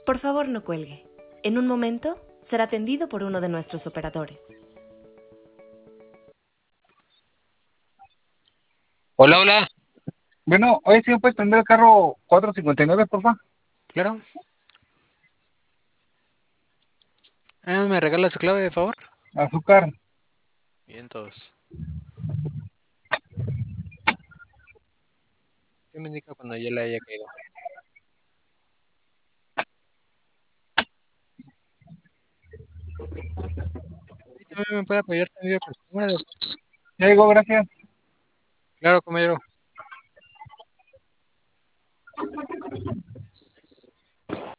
Por favor, no cuelgue. En un momento será atendido por uno de nuestros operadores. Hola, hola. Bueno, oye, ¿sí me puedes prender el carro 459, por favor? Claro. ¿Me regalas su clave, de favor? Azúcar. Bien, todos. ¿Qué me indica cuando ya le haya caído? Sí, también me puede apoyar también con su número. Ya llegó, gracias. Claro, compañero.